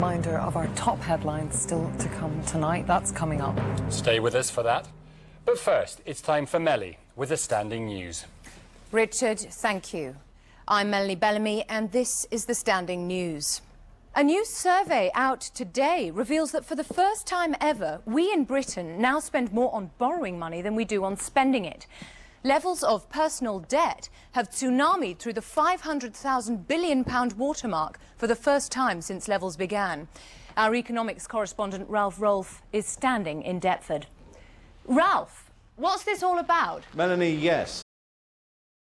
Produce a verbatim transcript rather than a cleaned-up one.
Reminder of our top headlines still to come tonight. That's coming up. Stay with us for that. But first, it's time for Melly with the standing news. Richard, thank you. I'm Melanie Bellamy, and this is the standing news. A new survey out today reveals that for the first time ever, we in Britain now spend more on borrowing money than we do on spending it. Levels of personal debt have tsunamied through the five hundred thousand billion pound watermark for the first time since levels began. Our economics correspondent Ralph Rolfe is standing in Deptford. Ralph, what's this all about? Melanie, yes.